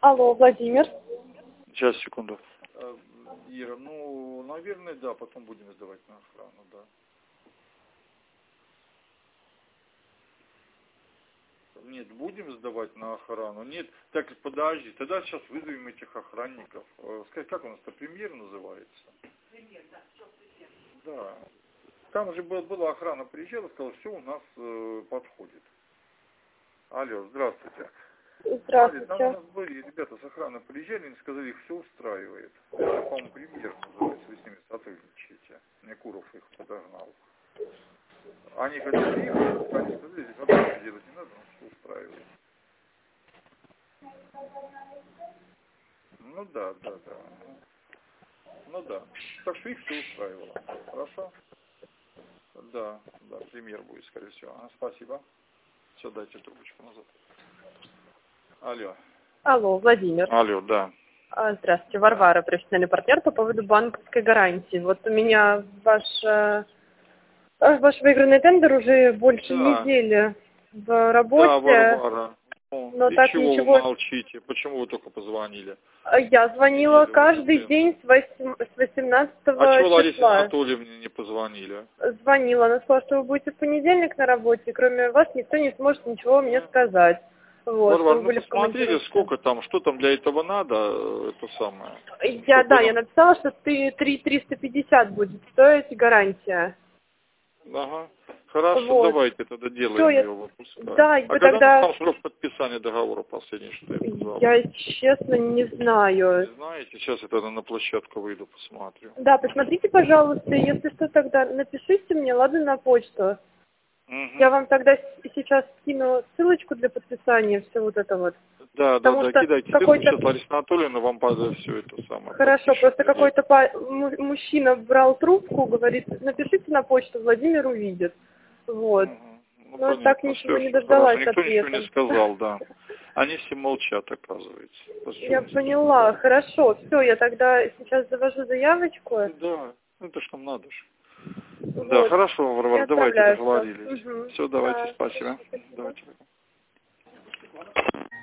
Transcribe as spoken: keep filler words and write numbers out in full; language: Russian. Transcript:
Алло, Владимир. Сейчас, секунду. Ира, ну, наверное, да, потом будем сдавать на охрану, да. Нет, будем сдавать на охрану. Нет, так подожди, тогда сейчас вызовем этих охранников. Скажи, как у нас-то премьер называется? Премьер, да, все, премьер. Да. Там же была, была охрана, приезжала, сказала, все у нас э, подходит. Алло, здравствуйте. Здравствуйте. Там у нас были ребята с охраны приезжали и сказали, их все устраивает. Это, по-моему, премьер называется, вы с ними сотрудничаете. Мне Куров их подогнал. Они хотели ехать, они сказали, здесь вообще делать не надо, но все устраивает. Ну да, да, да. Ну да. Так что их все устраивало. Хорошо? Да, да, премьер будет, скорее всего. А, спасибо. Все, дайте трубочку назад. Алло. Алло, Владимир. Алло, да. Здравствуйте, Варвара, профессиональный партнер по поводу банковской гарантии. Вот у меня ваш, ваш выигранный тендер уже больше Да. недели в работе. Да, Варвара. Ну, но и так чего ничего... вы молчите? Почему вы только позвонили? Я звонила Неделю каждый уже. день с, восьм... с восемнадцатого А чего Ларисе числа. Анатольевне не позвонили? Звонила, она сказала, что вы будете в понедельник на работе, кроме вас никто не сможет ничего мне сказать. Вот, Варвара, вы ну были в посмотрите, командировке. сколько там, что там для этого надо, это самое. Я, Чтобы да, потом- я написала, что ты три триста пятьдесят будет стоить гарантия. Ага. Хорошо, Вот. давайте тогда Всё, делаем я- ее, выпускаем. Да, а вы когда тогда... там срок подписания договора последний, что я позвал? Я честно не знаю. Не знаете? Сейчас я тогда на площадку выйду, посмотрю. Да, посмотрите, пожалуйста, если что, тогда напишите мне, ладно, на почту. Угу. Я вам тогда с- сейчас скину ссылочку для подписания, все вот это вот. Да, да, Потому да, что кидайте. какой-то- Сейчас Лариса Анатольевна вам под все это самое. Хорошо, подпишет, просто где- какой-то па- му- мужчина брал трубку, говорит, напишите на почту, Владимир увидит. Вот. Мгм. Ну, Но понятно, так ничего всё, не всё дождалась хорошо. Никто ничего ответа. не сказал, да. Они все молчат, оказывается. Я Пожалуйста. поняла, хорошо, все, я тогда сейчас завожу заявочку. Да, это ж нам надо же. Вот. Да, хорошо, Варвара, Я давайте отправляю всё. договорились. Мгм. Все, давайте, Да, спасибо. спасибо. Давайте.